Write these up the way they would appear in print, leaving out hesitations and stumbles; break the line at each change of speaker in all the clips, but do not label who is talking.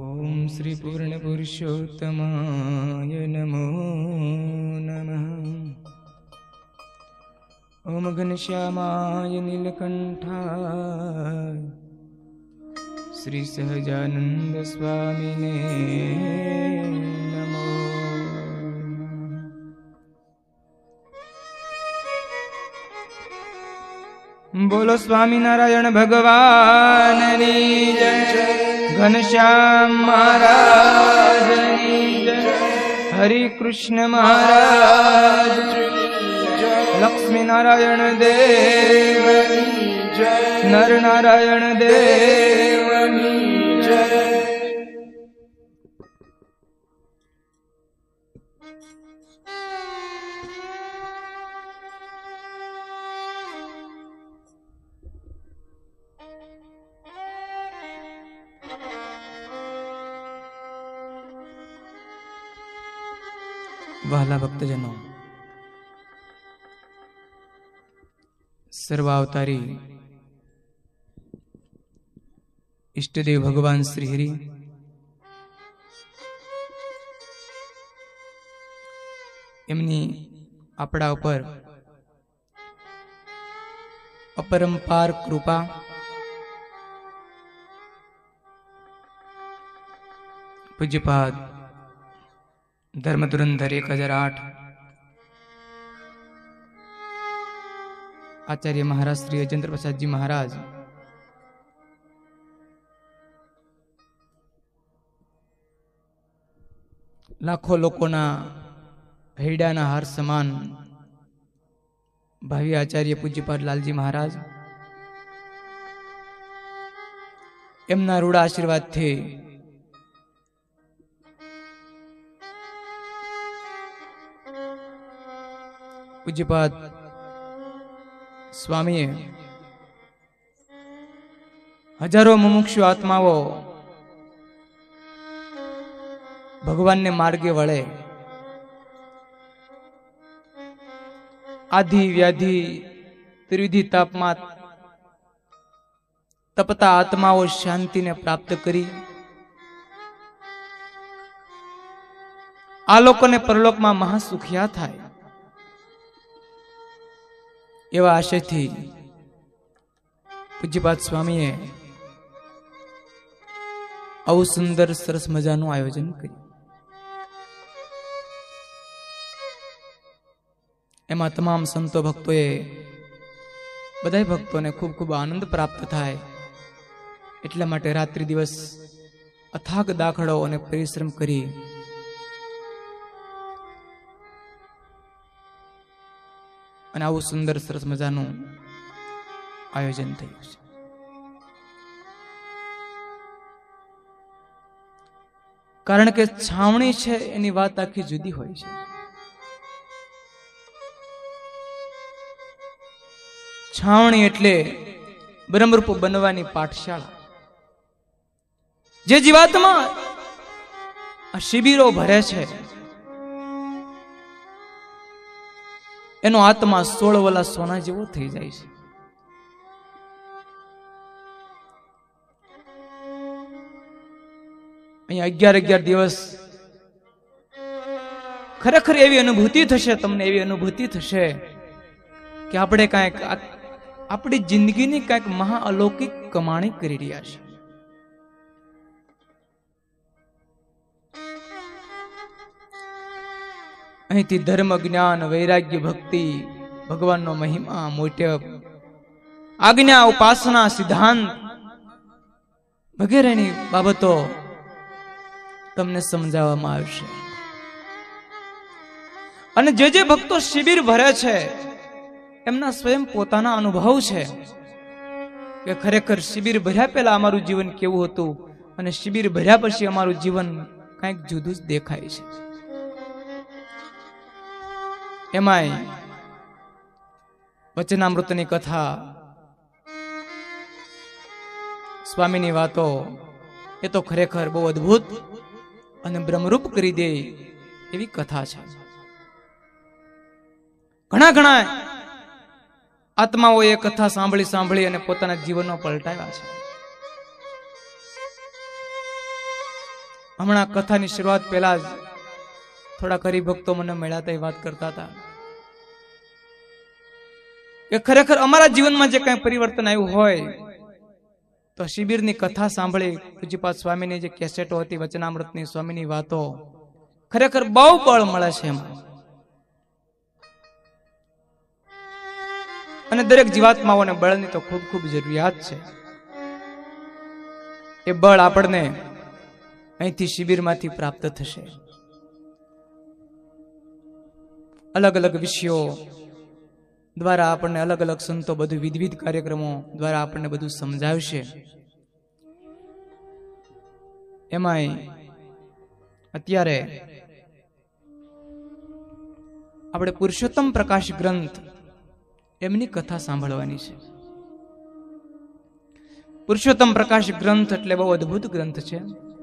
ओम श्री पूर्ण पुरुषोत्तमाय नमो नमः। ओम घनश्यामाय नीलकंठाय श्री सहजानंद स्वामिने नमो। बोलो स्वामी नारायण भगवान की जय। घनश्याम महाराज की जय। हरि कृष्ण महाराज लक्ष्मी नारायण देव नर नारायण देव जय। वहाला भक्तजनों, सर्वावतारी इष्टदेव भगवान श्री हरि एमनी आपड़ा पर अपरंपार कृपा पूज्यपाद धर्म धुरंधर 1008 आचार्य महाराज श्री अजेंद्र प्रसाद जी महाराज लाखों लोकोना हैडाना हार समान भावी आचार्य पूज्यपाद लालजी महाराज एमना रूड़ा आशीर्वाद थे पूज्यपाद स्वामीए हजारों मुमुक्षु आत्माओं भगवान ने मार्गे वळे आधि व्याधि त्रिविधि तापमात तपता आत्माओं शांति ने प्राप्त करी आलोक ने परलोक में महासुखिया थाय एवा आशय थी पूज्यपाद स्वामीए आवु सुंदर सरस मजानु आयोजन कर्યું। एमा तमाम संतो भक्तोए बधाई भक्तों ने खूब खूब आनंद प्राप्त थाय એટલા માટે રાત્રિ દિવસ અથાગ દાખલો અને પરિશ્રમ કરી અને આવું સુંદર સરસ મજાનું આયોજન થયું છે। કારણ કે છાવણી છે એની વાત આખી જુદી હોય છે। છાવણી એટલે બ્રહ્મરૂપ બનવાની પાઠશાળા। જે જીવાત્મા આ શિબિરો ભરે છે એનો આત્મા 16 વલા સોના જેવો થઈ જાય છે। અહીંયા 11 દિવસ ખરેખર એવી અનુભૂતિ થશે, તમને એવી અનુભૂતિ થશે કે આપણે કાંઈક આપણી જિંદગીની કાંઈક મહા અલૌકિક કમાણી કરી રહ્યા છે। અહીંથી ધર્મ જ્ઞાન વૈરાગ્ય ભક્તિ ભગવાનનો મહિમા મોટપ આજ્ઞા ઉપાસના સિદ્ધાંત વગેરેની બાબતો તમને સમજાવવામાં આવશે। અને જે ભક્તો શિબિર ભરે છે એમના સ્વયં પોતાના અનુભવ છે કે ખરેખર શિબિર ભર્યા પહેલા અમારું જીવન કેવું હતું અને શિબિર ભર્યા પછી અમારું જીવન કંઈક જુદું જ દેખાય છે। એમાંય વચનામૃતની કથા સ્વામીની વાતો એ તો ખરેખર બહુ અદ્ભુત અને બ્રહ્મરૂપ કરી દે એવી કથા છે। ઘણા આત્માઓ એ કથા સાંભળી સાંભળી અને પોતાના જીવનનો પલટાવ્યા છે। હમણાં કથાની શરૂઆત પહેલા જ થોડા હરિભક્તો મને મળ્યા હતા, એ વાત કરતા હતા કે ખરેખર અમારા જીવનમાં જે કઈ પરિવર્તન આવ્યું હોય તો શિબિરની કથા સાંભળી, પૂજ્યપાદ સ્વામીની જે કેસેટો હતી, વચનામૃતની, સ્વામીની વાતો, ખરેખર બહુ બળ મળે છે એમાં. અને દરેક જીવાત્માઓને બળની તો ખૂબ ખૂબ જરૂરિયાત છે. એ બળ આપણને અહીંથી શિબિરમાંથી પ્રાપ્ત થશે. અલગ અલગ વિષયો દ્વારા આપણને અલગ અલગ સંતો બધું વિવિધ કાર્યક્રમો દ્વારા આપણને બધું સમજાવશે. એમાંય અત્યારે આપણે પુરુષોત્તમ પ્રકાશ ગ્રંથ એમની કથા સાંભળવાની છે. પુરુષોત્તમ પ્રકાશ ગ્રંથ એટલે બહુ અદ્ભુત ગ્રંથ છે.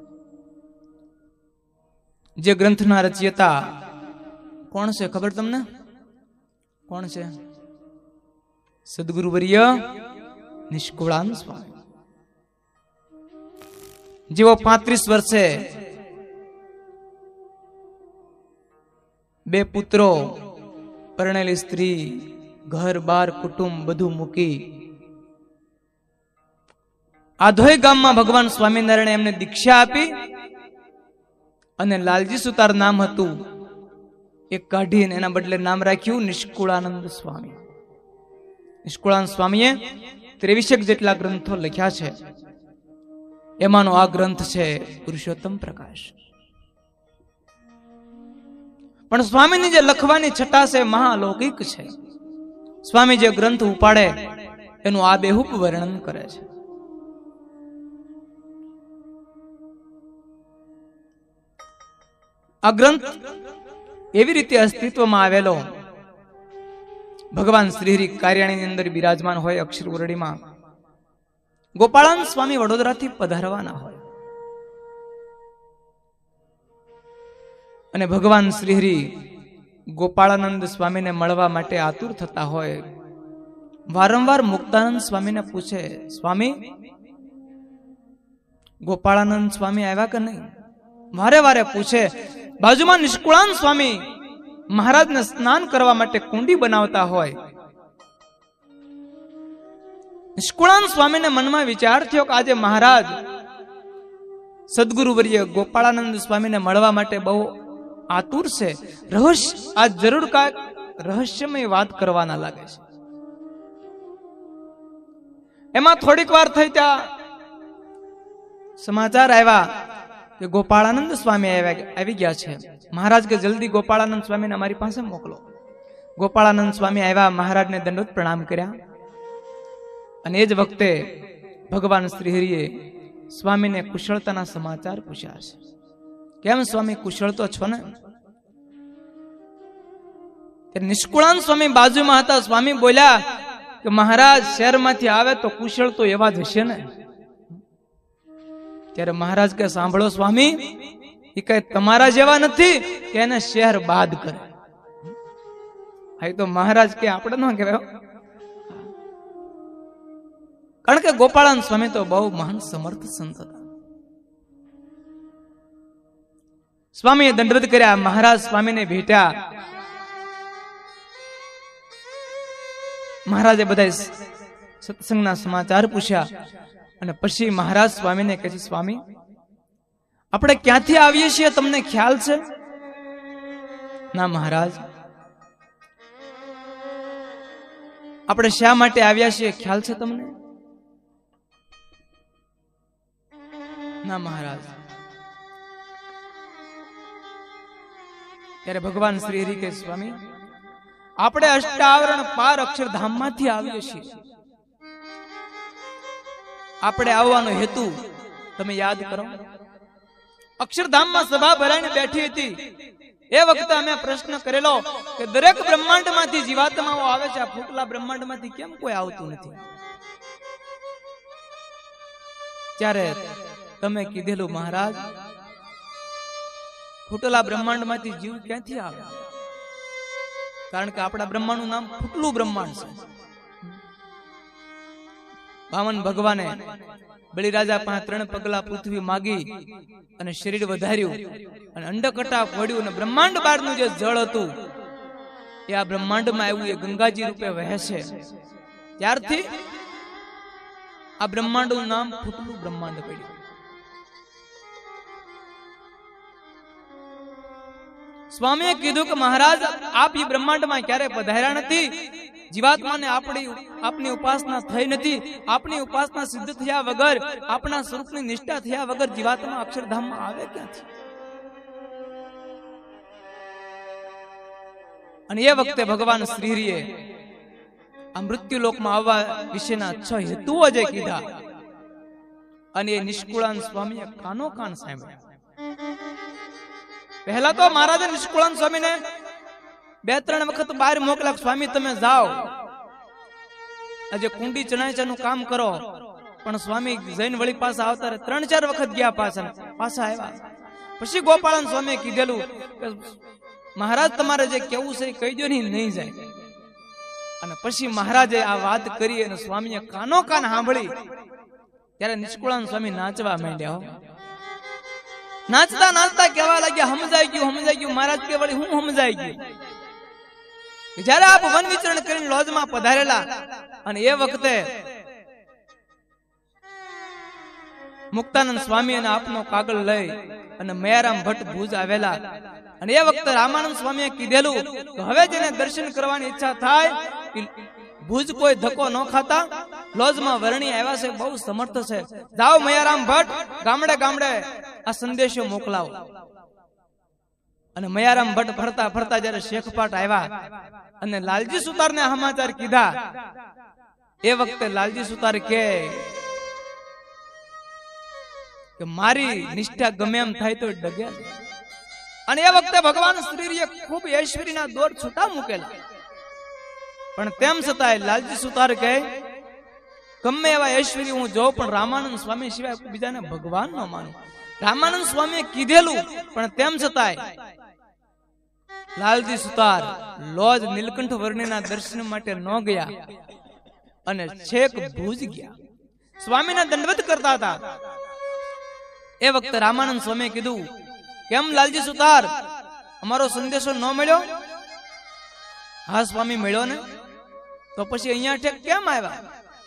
જે ગ્રંથના રચયિતા કોણ છે ખબર તમને? કોણ છે? સદગુરુવર્ય નિષ્કુળાનંદ સ્વામી. જેઓ 35 વર્ષે 2 પુત્રો, પરણેલી સ્ત્રી, ઘર બાર કુટુંબ બધું મૂકી આધોઈ ગામમાં ભગવાન સ્વામિનારાયણ એમને દીક્ષા આપી અને લાલજી સુતાર નામ હતું એક કાઢીને એના બદલે નામ રાખ્યું નિષ્કુળાનંદ સ્વામી. નિષ્કુળાનંદ સ્વામીએ 23 જેટલા ગ્રંથો લખ્યા છે. એમાંનો આ ગ્રંથ છે પુરુષોત્તમ પ્રકાશ. પણ સ્વામીની જે લખવાની છટા છે મહાલૌકિક છે. સ્વામી જે ગ્રંથ ઉપાડે એનું આબેહૂબ વર્ણન કરે છે. આ ગ્રંથ એવી રીતે અસ્તિત્વમાં આવેલો, ભગવાન શ્રીહરિ કાર્યાણીની અંદર બિરાજમાન હોય, અક્ષર ઉરડીમાં ગોપાળાનંદ સ્વામી વડોદરાથી પધારવાના હોય અને ભગવાન શ્રીહરિ ગોપાળાનંદ સ્વામીને મળવા માટે આતુર થતા હોય. વારંવાર મુક્તાનંદ સ્વામીને પૂછે, સ્વામી ગોપાળાનંદ સ્વામી આવ્યા કે નહીં? વારે વારે પૂછે. બાજુમાં નિષ્કુળાનંદ સ્વામી મહારાજને સ્નાન કરવા માટે કુંડી બનાવતા હોય. નિષ્કુળાનંદ સ્વામીને મનમાં વિચાર થયો કે આજે મહારાજ સદગુરુવર્ય ગોપાળાનંદ સ્વામીને મળવા માટે બહુ આતુર છે. આ જરૂર કાંઈક રહસ્યમય વાત કરવાના લાગે છે. એમાં થોડીક વાર થઈ ત્યાં સમાચાર આવ્યા કે ગોપાળાનંદ સ્વામી આવી ગયા છે. મહારાજ કે જલ્દી ગોપાળાનંદ સ્વામીને અમારી પાસે મોકલો. ગોપાળાનંદ સ્વામી આવ્યા, મહારાજને દંડવત પ્રણામ કર્યા અને એ જ વખતે ભગવાન શ્રીહરિએ સ્વામીને કુશળતાના સમાચાર પૂછ્યા છે. કેમ સ્વામી, કુશળ તો છો ને? નિષ્કુળાનંદ સ્વામી બાજુમાં હતા. સ્વામી બોલ્યા કે મહારાજ શહેરમાંથી આવે તો કુશળ તો એવા જ હશે ને. ત્યારે મહારાજ કે સાંભળો સ્વામી, એ કઈ તમારા જેવા નથી કે એને શહેર બાદ કરે. હા, તો મહારાજ કે આપણે ન કહેવાય, કારણ કે ગોપાળાનંદ સ્વામી તો બહુ મહાન સમર્થ સંત હતા. સ્વામીએ દંડવત કર્યા, મહારાજ સ્વામીને ભેટ્યા. મહારાજે બધા સત્સંગના સમાચાર પૂછ્યા અને પછી મહારાજ સ્વામીને કહે છે, સ્વામી આપણે ક્યાંથી આવીએ છીએ તમને ખ્યાલ છે? ના મહારાજ, આપણે શા માટે આવ્યા છીએ ખ્યાલ છે તમને? ના મહારાજ. ત્યારે ભગવાન શ્રી હરિ કે સ્વામી આપણે અષ્ટાવરણ પાર અક્ષરધામમાંથી આવીએ છીએ. આપણે આવવાનો હેતુ તમે યાદ કરો. અક્ષરધામમાં સભા ભરાઈને બેઠી હતી. એ વખતે અમે પ્રશ્ન કરેલો કે દરેક બ્રહ્માંડમાંથી જીવાત્માઓ આવે છે, આ ફૂટલા બ્રહ્માંડમાંથી કેમ કોઈ આવતું નથી? ત્યારે તમે કીધેલું, મહારાજ ફૂટલા બ્રહ્માંડમાંથી જીવ ક્યાંથી આવે? કારણ કે આપણા બ્રહ્માંડનું નામ ફૂટલું બ્રહ્માંડ છે. વામન ભગવાને બલિરાજા પાસે 3 પગલા પૃથ્વી માગી અને શરીર વધાર્યું અને અંડકટાપ વળ્યું અને બ્રહ્માંડ બહારનું જે જળ હતું એ આ બ્રહ્માંડમાં આવ્યું, એ ગંગાજી રૂપે વહે છે. ત્યારથી આ બ્રહ્માંડનું નામ ફૂટલું બ્રહ્માંડ પડ્યું. સ્વામીએ કીધું કે મહારાજ, આપ એ બ્રહ્માંડમાં ક્યારે પધાર્યા નથી. જીવાત્માને આપની ઉપાસના થઈ નથી. આપની ઉપાસના સિદ્ધ થયા વગર, આપના સ્વરૂપની નિષ્ઠા થયા વગર જીવાત્મા અક્ષરધામમાં આવે ક્યાંથી? અને એ વખતે ભગવાન શ્રીહરિએ આ મૃત્યુલોકમાં આવવા વિશેના 6 હેતુઓ જે કીધા અને એ નિષ્કુળાન સ્વામીએ કાનો કાન સાંભળ્યા. પહેલા તો મહારાજે નિષ્કુળાન સ્વામીને 2-3 વખત બહાર મોકલ્યા, સ્વામી તમે જાઓ, આજે કુંડી ચણાચાનું કામ કરો. પણ સ્વામી જૈન વળી પાછા આવતા 3-4 વખત ગયા, પાછા આવ્યા. પછી ગોપાળન સ્વામીએ કીધેલું કે મહારાજ તમારે જે કેવું છે કહી દો, નહીં જાય. અને પછી મહારાજે આ વાત કરી અને સ્વામીએ કાનો કાન સાંભળી. ત્યારે નિષ્કુળાન સ્વામી નાચવા માંડ્યા. નાચતા નાચતા કહેવા લાગ્યા, સમજાઈ ગયું. મહારાજ કે વળી હું સમજાઈ ગયું? જયારે આપ વન વિચરણ કરીને લોજમાં પધારેલા અને એ વખતે મુક્તાનંદ સ્વામી અને આપનો કાગળ લઈ અને મયારામ ભટ્ટ ભુજ આવેલા. અને એ વખતે રામાનંદ સ્વામીએ કીધેલું કે હવે જેને દર્શન કરવાની ઈચ્છા થાય ભુજ કોઈ ધક્કો ન ખાતા, લોજમાં વર્ણી આવ્યા છે, બહુ સમર્થ છે, જાઓ મયારામ ભટ્ટ ગામડે ગામડે આ સંદેશો મોકલાવો. અને મયારામ ભટ્ટ ફરતા ફરતા જયારે શેખપાટ આવ્યા અને લાલજી સુતારને સમાચાર કીધા, એ વખતે લાલજી સુતાર કે મારી નિષ્ઠા ગમે એમ થાય તો ડગે. અને એ વખતે ભગવાન શ્રીએ ખૂબ ઐશ્વર્યના દોર છૂટા મૂકેલા. પણ તેમ છતાંય લાલજી સુતાર કહે ગમે એવા ઐશ્વર્ય હું જોઉં પણ રામાનંદ સ્વામી સિવાય બીજાને ભગવાન ન માનું. રામાનંદ સ્વામીએ કીધેલું પણ તેમ છતાંય લાલજી સુતાર લોજ નીલકંઠ વર્ણિના દર્શન માટે ન ગયા અને છેક ભુજ ગયા. સ્વામીને દંડવત કરતા હતા. એ વખતે રામાનંદ સ્વામીએ કીધું, કેમ લાલજી સુતાર અમારો સંદેશો ન મળ્યો? હા સ્વામી મળ્યો ને. તો પછી અહીંયા ઠેક કેમ આવ્યા?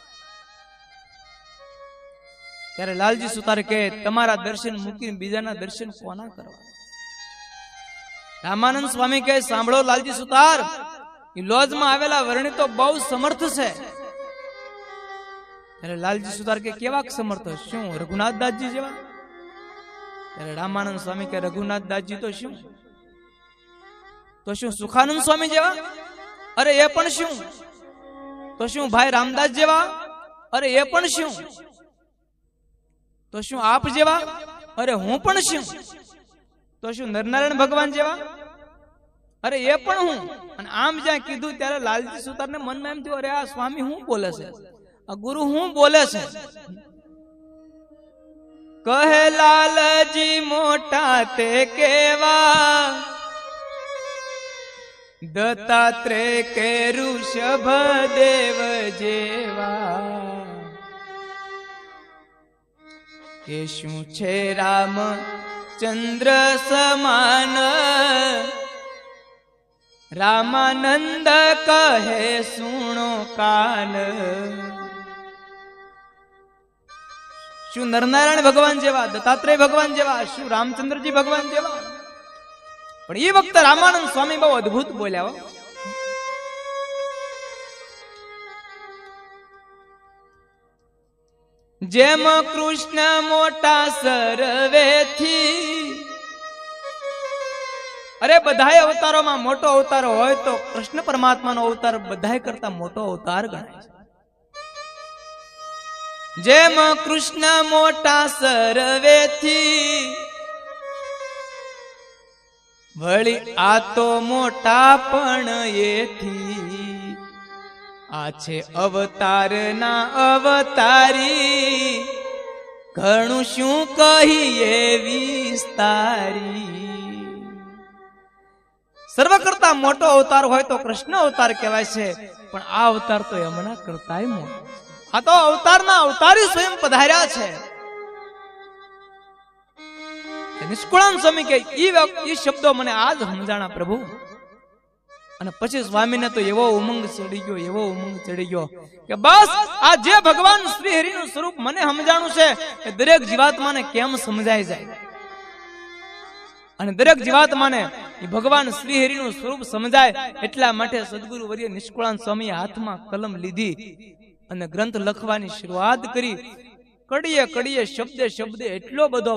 ત્યારે લાલજી સુતાર કહે તમારા દર્શન મૂકીને બીજાના દર્શન કોના કરવા? રામાનંદ સ્વામી કહે સાંભળો લાલજી સુતાર, એ લોજમાં આવેલા વર્ણિત તો બહુ સમર્થ છે. ત્યારે લાલજી સુતાર કે કેવા સમર્થ? શું રઘુનાથ દાસજી જેવા? ત્યારે રામાનંદ સ્વામી કે રઘુનાથ દાસજી તો શું? તો શું સુખાનંદ સ્વામી જેવા? અરે એ પણ શું? તો શું ભાઈ રામદાસ જેવા? અરે એ પણ શું? તો શું આપ જેવા? અરે હું પણ શું? તો શું નરનારાયણ ભગવાન જેવા? અરે એ પણ હું. અને આમ જ્યાં કીધું ત્યારે લાલજી સુતારને મનમાં એમ થયું, અરે આ સ્વામી હું બોલે છે, આ ગુરુ હું બોલે છે. કહે લાલજી મોટા તે કેવા, દત્તાત્રેય કે ઋષભ દેવ જેવા. કે શું છે રામ ચંદ્ર સમાન, રામાનંદ કહે સુણો કાન. શું નરનારાયણ ભગવાન જેવા, દત્તાત્રેય ભગવાન જેવા, શું રામચંદ્રજી ભગવાન જેવા? પણ એ વખતે રામાનંદ સ્વામી બહુ અદભુત બોલ્યા. જેમ કૃષ્ણ મોટા સર્વેથી, અરે બધાય અવતારોમાં મોટો અવતાર હોય તો કૃષ્ણ પરમાત્માનો અવતાર બધાય કરતા મોટો અવતાર ગણાય છે. જેમ કૃષ્ણ મોટા સર્વેથી, વળી આ તો મોટા પણ એથી. આ છે અવતાર ના અવતારી, ઘણું શું કહીએ વિસ્તારી. સર્વ કરતા મોટો અવતાર હોય તો કૃષ્ણ અવતાર કહેવાય છે, પણ આ અવતાર તો એમના કરતાય મોટો. આ તો અવતારના અવતારી સ્વયં પધાર્યા છે. નિષ્કુળાન સ્વામી કે ઈ શબ્દો મને આજ સમજાણા પ્રભુ. અને પછી સ્વામીને તો એવો ઉમંગ ચડી ગયો કે બસ આ જે ભગવાન શ્રી હરિનું સ્વરૂપ મને સમજાણું છે એ દરેક જીવાત્માને કેમ સમજાઈ જાય. અને દરેક જીવાત્માને ભગવાન શ્રી હરિનું સ્વરૂપ સમજાય એટલા માટે સદગુરુ વર્ય નિષ્કુળાન સ્વામીએ હાથમાં કલમ લીધી અને ગ્રંથ લખવાની શરૂઆત કરી. કડીએ કડીએ શબ્દે એટલો બધો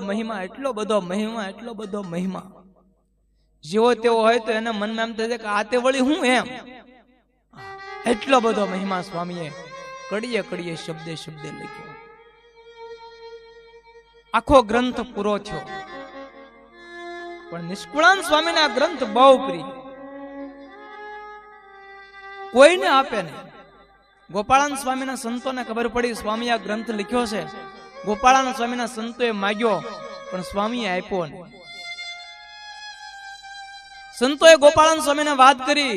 મહિમા. જેવો તેવો હોય તો એના મનમાં એમ થાય કે આ તે વળી હું એમ. એટલો બધો મહિમા સ્વામીએ કડીએ શબ્દે લખ્યો. આખો ગ્રંથ પૂરો થયો. પણ નિષ્કુળાન સ્વામીને આ ગ્રંથ બહુ પ્રિય. કોઈને આપે નહીં. ગોપાળાન સ્વામીના સંતોને ખબર પડી સ્વામી આ ગ્રંથ લખ્યો છે. ગોપાળાન સ્વામીના સંતોએ માગ્યો પણ સ્વામીએ આપ્યો નહીં. સંતોએ ગોપાળાન સ્વામીને વાત કરી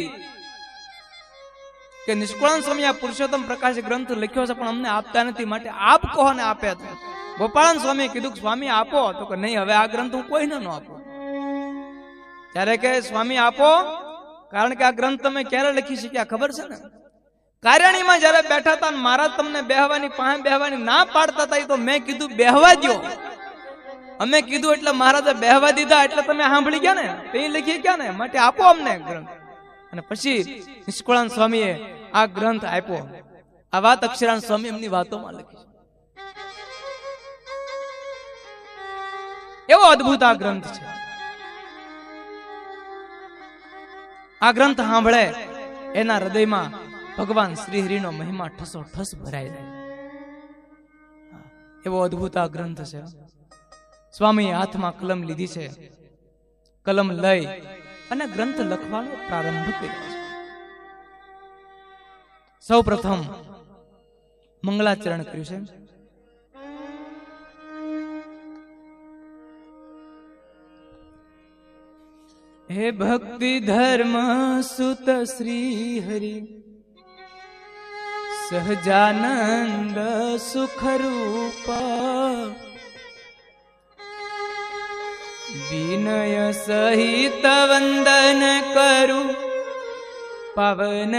કે નિષ્કુળાન સ્વામી આ પુરુષોત્તમ પ્રકાશ ગ્રંથ લખ્યો છે પણ અમને આપતા નથી, માટે આપ કહો ને આપે. ગોપાળાન સ્વામીએ કીધું કે સ્વામી આપો. તો કે નહીં, હવે આ ગ્રંથ હું કોઈને ન આપું. ત્યારે કે સ્વામી આપો, કારણ કે આ ગ્રંથ તમે ક્યારે લખી શક્યા ખબર છે ને? કાર્યાણીમાં જયારે બેઠા હતા મહારાજ તમને બેહવાની પાસે બેહવાની ના પાડતા હતા, તો મેં કીધું બેહવા દો. અમે કીધું એટલે મહારાજે બેહવા દીધા, એટલે તમે સાંભળી ગયા ને, તે લખી ગયા ને, માટે આપો અમને ગ્રંથ. અને પછી નિષ્કુળાન સ્વામીએ આ ગ્રંથ આપ્યો. આ વાત અક્ષરાન સ્વામી એમની વાતોમાં લખી. એવો અદ્ભુત આ ગ્રંથ છે. આ ગ્રંથ સાંભળે એના હૃદયમાં ભગવાન શ્રી હરિનો મહિમા ઠસો ભરાઈ જાય. એવો અદ્ભુત આ ગ્રંથ છે. સ્વામીએ હાથમાં કલમ લીધી છે. કલમ લઈ અને ગ્રંથ લખવાનો પ્રારંભ કર્યો છે. સૌ પ્રથમ મંગલાચરણ કર્યું છે. હે ભક્તિ ધર્મ સુત શ્રી હરિ સહજાનંદ સુખ રૂપ વિનય સહિત વંદન કરું પવન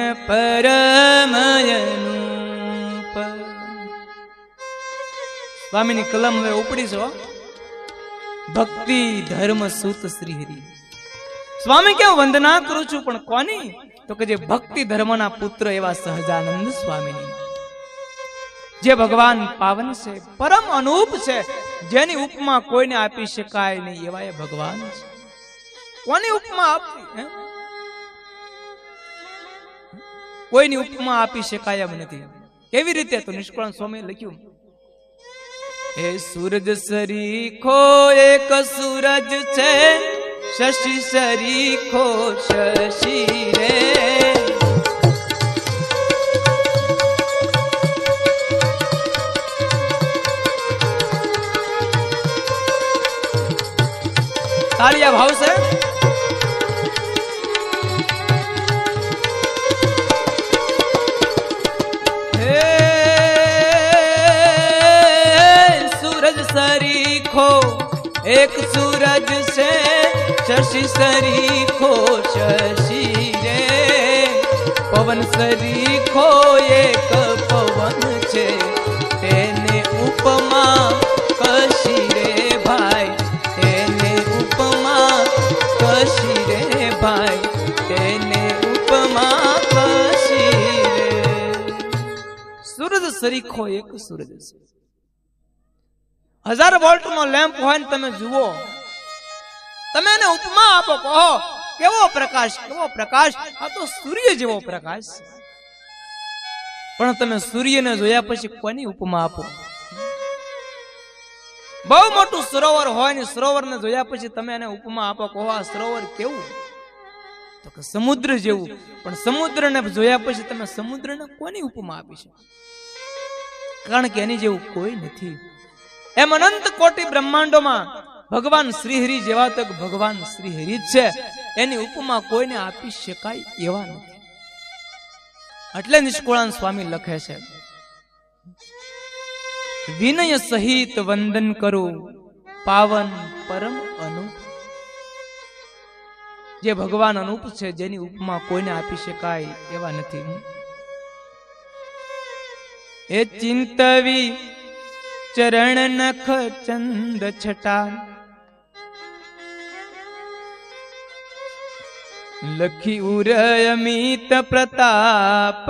પરમયનુપ. સ્વામીની કલમ હવે ઉપડી છો. ભક્તિ ધર્મ સુત શ્રી હરિ. સ્વામી કે વંદના કરું છું, પણ કોની? તો કે જે ભક્તિ ધર્મના પુત્ર એવા સહજાનંદ સ્વામીની, જે ભગવાન પાવન છે, પરમ અનુપ છે, જેની ઉપમા કોઈને આપી શકાય નહીં એવા એ ભગવાન છે. કોની ઉપમા આપી? કોઈની ઉપમા આપી શકાય એમ નથી. કેવી રીતે? તો નિષ્કુળાન સ્વામીએ લખ્યું, હે સૂરજ સરીખો એક સૂરજ છે, શશી સરીખો શશી રે. તાળીયા ભાવ છે. હે સૂરજ સરીખો એક સૂરજ છે, શશી સરીખો શશી રે. પવન સરીખો એક પવન છે, તેને ઉપમા કશી રે ભાઈ, તેને ઉપમા કશી રે ભાઈ, તેને ઉપમા કશી રે. સૂરજ સરીખો એક સૂરજ છે. 1000 વોલ્ટનો લેમ્પ હોય ને તમે જુઓ, તમે એને ઉપમા આપો, કહો કેવો પ્રકાશ, કેવો પ્રકાશ. આ તો સૂર્ય જેવો પ્રકાશ. પણ તમે સૂર્યને જોયા પછી કોની ઉપમા આપો? બહુ મોટું સરોવર હોય ને સરોવરને જોયા પછી તમે એને ઉપમા આપો, કહો આ સરોવર કેવું? તો કે સમુદ્ર જેવું. પણ સમુદ્રને જોયા પછી તમે સમુદ્રને કોની ઉપમા આપી છે? કારણ કે એની જેવું કોઈ નથી. એમ અનંત કોટી બ્રહ્માંડોમાં ભગવાન શ્રીહરિ જેવા તો ભગવાન શ્રીહરિ જ છે. એની ઉપમા કોઈને આપી શકાય એવા નથી. એટલે નિષ્કુળાન સ્વામી લખે છે, વિનય સહિત વંદન કરું પાવન પરમ અનુપ. જે ભગવાન અનુપ છે, જેની ઉપમા કોઈને આપી શકાય એવા નથી. એ ચિંતવી ચરણ નખ ચંદ છટા, લખી ઉરયમિત પ્રતાપ,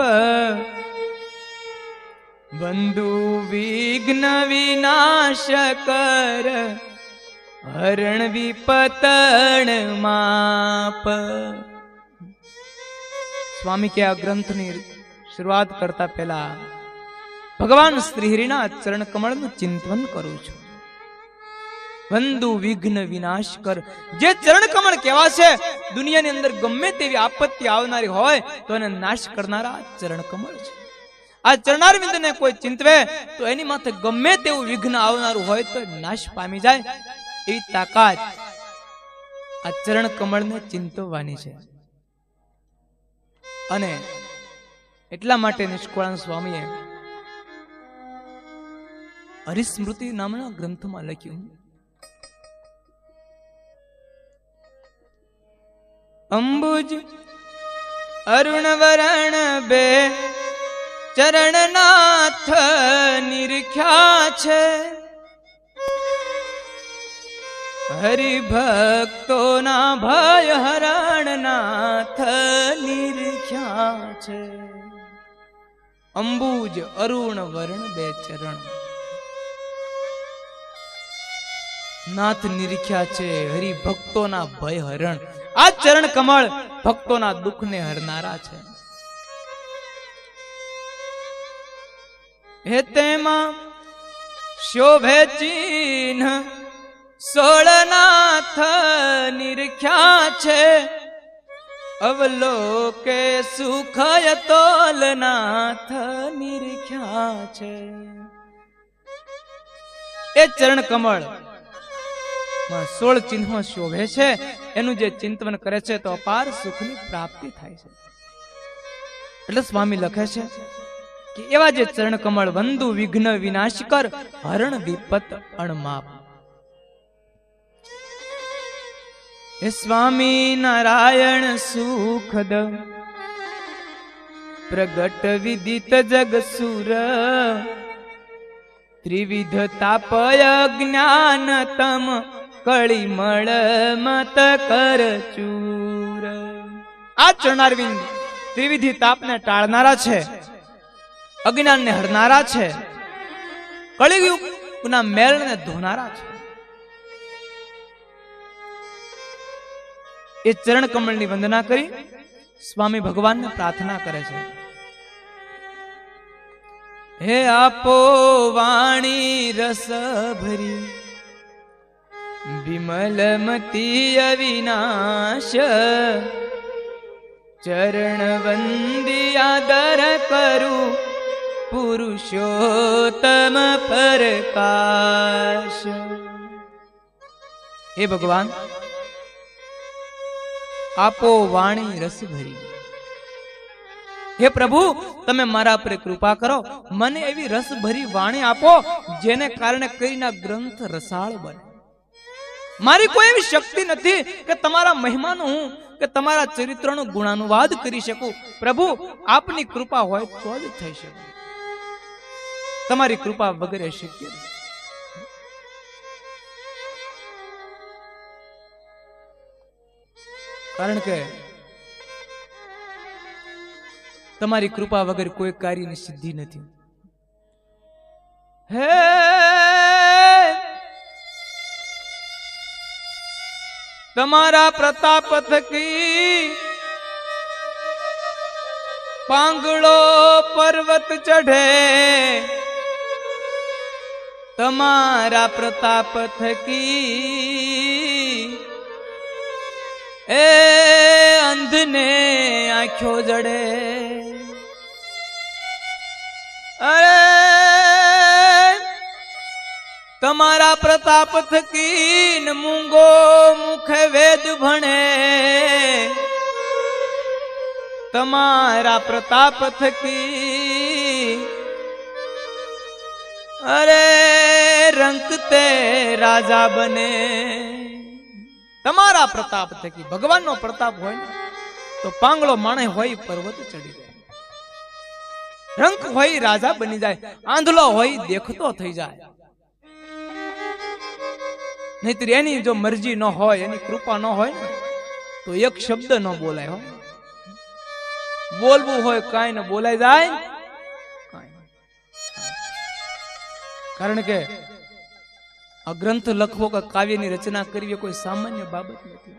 બંધુ વિઘ્ન વિનાશ કર, હરણ વિપતણ માપ. સ્વામી કે આ ગ્રંથની શરૂઆત કરતા પહેલા ભગવાન શ્રીહરિના ચરણ કમળનું ચિંતન કરું છું. બંધુ વિઘ્ન વિનાશ કર. જે ચરણ કમળ કેવા છે, દુનિયાની અંદર ગમે તેવી આપત્તિ આવનારી હોય તો એને નાશ કરનારા ચરણ કમળ છે. આ ચરણારવિંદને કોઈ ચિંતવે તો એની માથે ગમે તેવું વિઘ્ન આવનારું હોય તો નાશ પામી જાય. એવી તાકાત આ ચરણ કમળને ચિંતવવાની છે. અને એટલા માટે નિષ્કળાનંદ સ્વામીએ હરિસ્મૃતિ નામના ગ્રંથમાં લખ્યું, અંબુજ અરુણ વરણ બે ચરણનાથ નિરખ્યા છે, હરિભક્તોના ભય હરણનાથ નિરખ્યા છે. અંબુજ અરુણ વરણ બે ચરણ નાથ નિરખ્યા છે, હરિભક્તોના ભય હરણ. આ ચરણ કમળ ભક્તોના દુઃખને હરનારા છે. હે તેમાં શોભે ચિહ્ન સોળનાથ નિરખ્યા છે, અવલોકે સુખય તોલનાથ નિરખ્યા છે. એ ચરણ કમળ 16 ચિહ્નો શોભે છે. એનું જે ચિંતન કરે છે તો અપાર સુખની પ્રાપ્તિ થાય છે. એટલે સ્વામી લખે છે કે એવા જે ચરણ કમળ બંધુ વિઘ્ન વિનાશ કર, હરણ વિપત અણમાપ. હે સ્વામી નારાયણ સુખદ પ્રગટ વિદિત જગ સુર, ત્રિવિધ તાપય જ્ઞાન તમ કળીમળ મત કર ચૂર. આ ચરણારવિંદ ત્રિવિધિ તાપને ટાળનારા છે, અજ્ઞાનને હરનારા છે, કળિયુગના મેળને ધોનારા છે. એ ચરણ કમળની વંદના કરી સ્વામી ભગવાનને પ્રાર્થના કરે છે, હે આપો વાણી રસ ભરી, વિમલમતી અવિનાશ, ચરણ વંદિયાદર કરું પુરુષોત્તમ પ્રકાશ. હે ભગવાન, આપો વાણી રસ ભરી. હે પ્રભુ, તમે મારા પર કૃપા કરો, મને એવી રસ ભરી વાણી આપો જેને કારણે કઈના ગ્રંથ રસાળ બને. મારી કોઈ એવી શક્તિ નથી કે તમારા મહિમાનું હું કે તમારા ચરિત્રનું ગુણાનુવાદ કરી શકું. પ્રભુ, આપની કૃપા હોય તો જ થઈ શકે. તમારી કૃપા વગેરે શક્ય નથી. કારણ કે તમારી કૃપા વગર કોઈ કાર્યની સિદ્ધિ નથી. હે તમારા પ્રતાપ થકી પાંગળો પર્વત ચઢે, તમારા પ્રતાપ થકી એ અંધને આંખો જડે. અરે તમારા પ્રતાપ થકી મૂંગો મુખે વેદ ભણે, તમારા પ્રતાપ થકી અરે રંક તે રાજા બને, તમારા પ્રતાપ થકી. ભગવાનનો પ્રતાપ હોય ને તો પાંગળો માણસ હોય પર્વત ચડી જાય, રંક હોય રાજા બની જાય, આંધળો હોય દેખતો થઈ જાય. નહીતર એની જો મરજી ન હોય, એની કૃપા ન હોય ને તો એક શબ્દ ન બોલાય. હોય બોલવું હોય કાંઈ ન બોલાય જાય. કારણ કે આ ગ્રંથ લખવો કે કાવ્યની રચના કરવી કોઈ સામાન્ય બાબત નથી.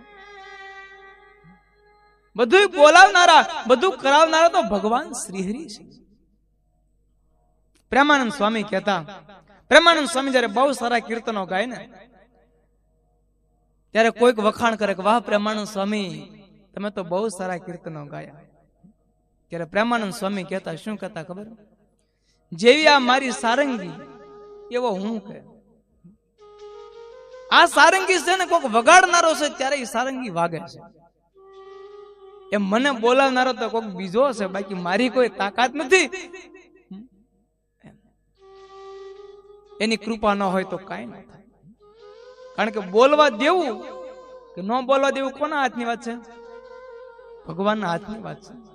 બધું બોલાવનારા, બધું કરાવનારા તો ભગવાન શ્રીહરિ છે. પ્રેમાનંદ સ્વામી કહેતા, પ્રેમાનંદ સ્વામી જયારે બહુ સારા કીર્તનો ગાય ને ત્યારે કોઈક વખાણ કરે કે વાહ પ્રેમાનંદ સ્વામી તમે તો બહુ સારા કીર્તનો ગાયા. ત્યારે પ્રેમાનંદ સ્વામી કહેતા, શું કહેતા ખબર? જેવી આ મારી સારંગી એવો હું કે. આ સારંગી છે ને કોઈક વગાડનારો છે ત્યારે એ સારંગી વાગે છે. એમ મને બોલાવનારો તો કોઈક બીજો છે, બાકી મારી કોઈ તાકાત નથી. એની કૃપા ન હોય તો કાંઈ ન થાય. કારણ કે બોલવા દેવું કે ન બોલવા દેવું કોના હાથની વાત છે? ભગવાનના હાથની વાત છે.